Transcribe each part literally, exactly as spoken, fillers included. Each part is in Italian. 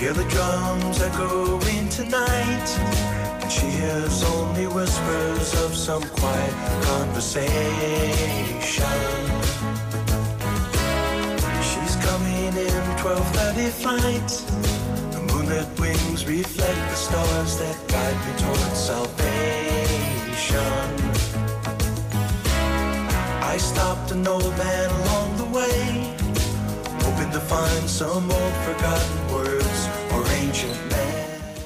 Hear the drums echoing tonight, and she hears only whispers of some quiet conversation. She's coming in twelve thirty flight. The moonlit wings reflect the stars that guide me towards salvation. I stopped an old man along the way, hoping to find some old forgotten words or ancient men.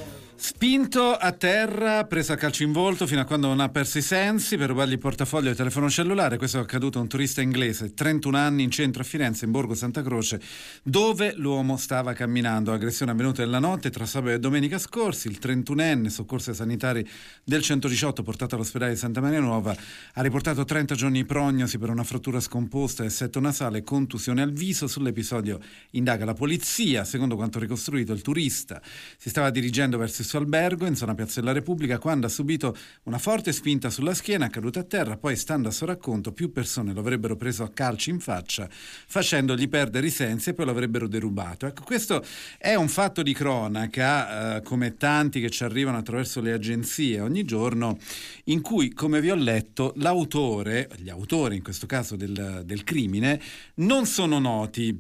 Spinto a terra, preso a calci in volto fino a quando non ha perso i sensi per rubargli il portafoglio e il telefono cellulare. Questo è accaduto a un turista inglese, trentuno anni, in centro a Firenze, in borgo Santa Croce, dove l'uomo stava camminando. Aggressione avvenuta nella notte tra sabato e domenica scorsi. Il trentunenne, soccorso ai sanitari del centodiciotto, portato all'ospedale di Santa Maria Nuova, ha riportato trenta giorni di prognosi per una frattura scomposta del setto nasale e contusione al viso. Sull'episodio indaga la polizia. Secondo quanto ricostruito, il turista si stava dirigendo verso il suo albergo in zona Piazza della Repubblica quando ha subito una forte spinta sulla schiena, è caduto a terra. Poi, stando a suo racconto, più persone lo avrebbero preso a calci in faccia facendogli perdere i sensi e poi lo avrebbero derubato. Ecco, questo è un fatto di cronaca, eh, come tanti che ci arrivano attraverso le agenzie ogni giorno, in cui, come vi ho letto, l'autore, gli autori in questo caso del, del crimine, non sono noti.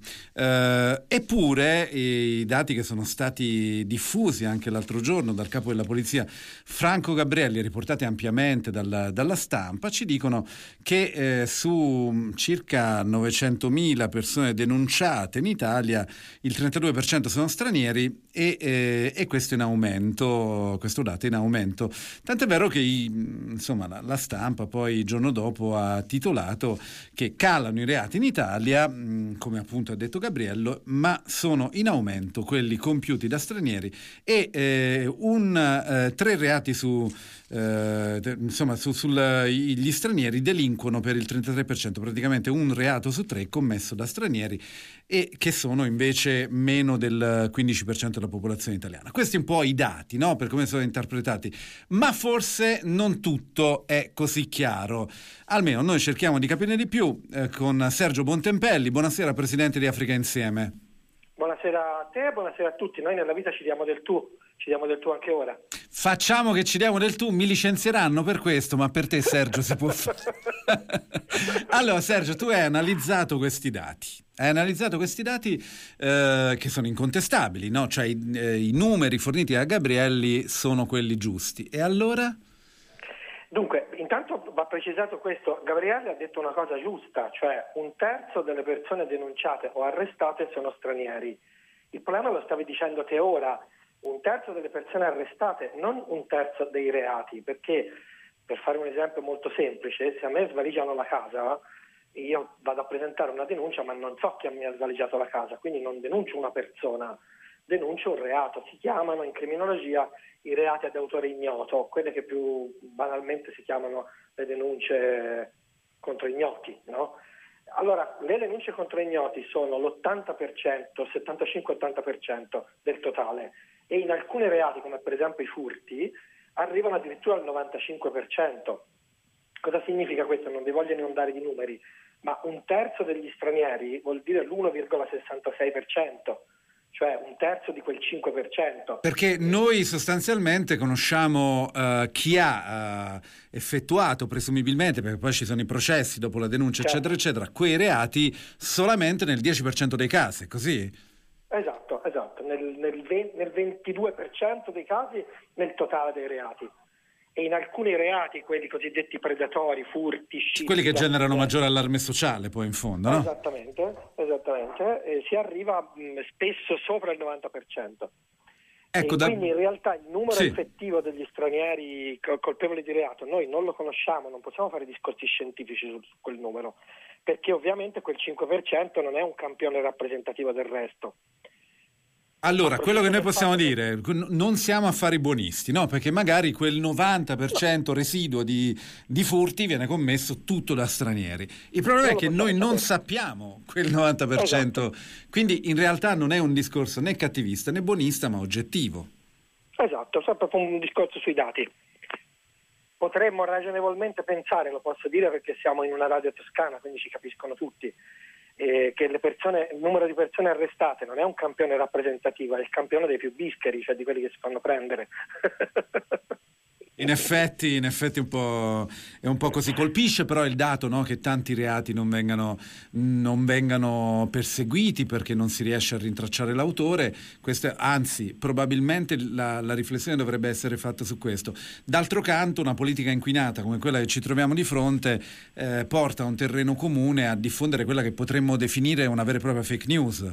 Eh, eppure i dati che sono stati diffusi anche l'altro giorno dal capo della polizia Franco Gabrielli, riportati ampiamente dalla, dalla stampa, ci dicono che eh, su circa novecentomila persone denunciate in Italia il trentadue per cento sono stranieri e, eh, e questo in aumento, questo dato è in aumento, tant'è vero che insomma la, la stampa poi il giorno dopo ha titolato che calano i reati in Italia, mh, come appunto ha detto Gabriello, ma sono in aumento quelli compiuti da stranieri e eh, un eh, tre reati su eh, insomma su, sul, gli stranieri delinquono per il trentatré per cento, praticamente un reato su tre commesso da stranieri, e che sono invece meno del quindici per cento della popolazione italiana. Questi un po' i dati, no? Per come sono interpretati, ma forse non tutto è così chiaro. Almeno noi cerchiamo di capirne di più eh, con Sergio Bontempelli. Buonasera, presidente di Africa Insieme. Buonasera a te, buonasera a tutti. Noi nella vita ci diamo del tu, ci diamo del tu anche ora. Facciamo che ci diamo del tu, mi licenzieranno per questo, ma per te, Sergio, si può fare. Allora, Sergio, tu hai analizzato questi dati. Hai analizzato questi dati eh, che sono incontestabili, no? Cioè i, eh, i numeri forniti da Gabrielli sono quelli giusti. E allora? Dunque, intanto va precisato questo, Gabrielli ha detto una cosa giusta, cioè un terzo delle persone denunciate o arrestate sono stranieri. Il problema lo stavi dicendo te ora, un terzo delle persone arrestate, non un terzo dei reati, perché per fare un esempio molto semplice, se a me svaligiano la casa, io vado a presentare una denuncia ma non so chi mi ha svaligiato la casa, quindi non denuncio una persona, denuncio un reato. Si chiamano in criminologia i reati ad autore ignoto, quelle che più banalmente si chiamano le denunce contro ignoti, no? Allora, le denunce contro ignoti sono l'ottanta per cento, settantacinque ottanta per cento del totale, e in alcuni reati, come per esempio i furti, arrivano addirittura al novantacinque per cento. Cosa significa questo? Non vi voglio inondare di numeri, ma un terzo degli stranieri vuol dire l'uno virgola sessantasei per cento. Cioè un terzo di quel cinque per cento. Perché noi sostanzialmente conosciamo uh, chi ha uh, effettuato presumibilmente, perché poi ci sono i processi dopo la denuncia, certo, eccetera eccetera, quei reati solamente nel dieci per cento dei casi, è così? Esatto, esatto, nel, nel, nel ventidue per cento dei casi nel totale dei reati. E in alcuni reati, quelli cosiddetti predatori, furti, scippi, quelli che generano maggiore allarme sociale poi in fondo, no? Esattamente, esattamente, e si arriva mh, spesso sopra il novanta per cento. Ecco, e da... quindi in realtà il numero sì. effettivo degli stranieri colpevoli di reato noi non lo conosciamo, non possiamo fare discorsi scientifici su quel numero, perché ovviamente quel cinque per cento non è un campione rappresentativo del resto. Allora, quello che noi possiamo dire, non siamo affari buonisti, no? Perché magari quel novanta per cento residuo di, di furti viene commesso tutto da stranieri. Il problema è che noi non sappiamo quel novanta per cento, quindi in realtà non è un discorso né cattivista né buonista, ma oggettivo. Esatto, è proprio un discorso sui dati. Potremmo ragionevolmente pensare, lo posso dire perché siamo in una radio toscana, quindi ci capiscono tutti, eh, che le persone, il numero di persone arrestate non è un campione rappresentativo, è il campione dei più bischeri, cioè di quelli che si fanno prendere. In effetti, in effetti un po', è un po' così. Colpisce però il dato, no, che tanti reati non vengano, non vengano perseguiti perché non si riesce a rintracciare l'autore. Questo, anzi, probabilmente la, la riflessione dovrebbe essere fatta su questo. D'altro canto, una politica inquinata come quella che ci troviamo di fronte eh, porta a un terreno comune a diffondere quella che potremmo definire una vera e propria fake news.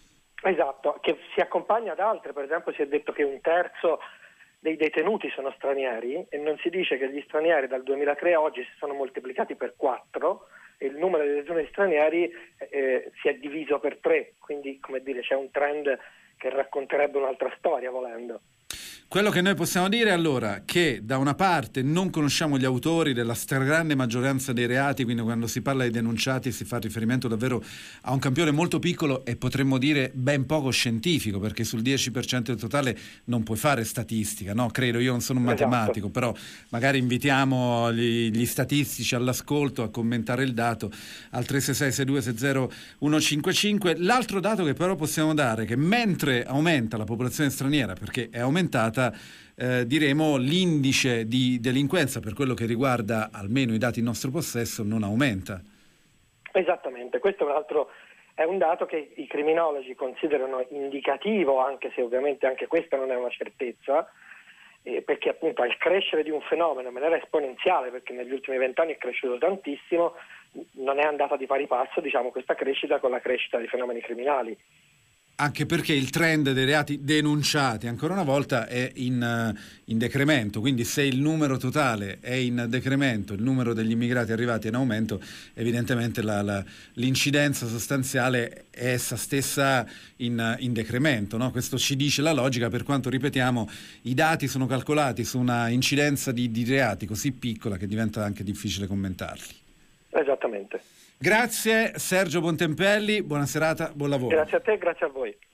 Esatto, che si accompagna ad altre. Per esempio si è detto che un terzo dei detenuti sono stranieri e non si dice che gli stranieri dal duemilatré a oggi si sono moltiplicati per quattro e il numero dei detenuti stranieri eh, si è diviso per tre, quindi come dire c'è un trend che racconterebbe un'altra storia volendo. Quello che noi possiamo dire allora che da una parte non conosciamo gli autori della stragrande maggioranza dei reati, quindi quando si parla di denunciati si fa riferimento davvero a un campione molto piccolo e potremmo dire ben poco scientifico, perché sul dieci per cento del totale non puoi fare statistica, no? Credo, io non sono un matematico, esatto. Però magari invitiamo gli, gli statistici all'ascolto a commentare il dato al tre sei sei sei due sei zero uno cinque cinque. L'altro dato che però possiamo dare è che mentre aumenta la popolazione straniera, perché è aumentata, Eh, diremo l'indice di delinquenza per quello che riguarda almeno i dati in nostro possesso non aumenta. Esattamente, questo tra l'altro è un dato che i criminologi considerano indicativo, anche se ovviamente anche questa non è una certezza, eh, perché appunto al crescere di un fenomeno in maniera esponenziale, perché negli ultimi vent'anni è cresciuto tantissimo, non è andata di pari passo, diciamo, questa crescita con la crescita dei fenomeni criminali. Anche perché il trend dei reati denunciati ancora una volta è in, in decremento, quindi se il numero totale è in decremento, il numero degli immigrati arrivati è in aumento, evidentemente la, la, l'incidenza sostanziale è essa stessa in, in decremento, no? Questo ci dice la logica, per quanto, ripetiamo, i dati sono calcolati su una incidenza di, di reati così piccola che diventa anche difficile commentarli. Esattamente. Grazie Sergio Bontempelli, buona serata, buon lavoro. Grazie a te, grazie a voi.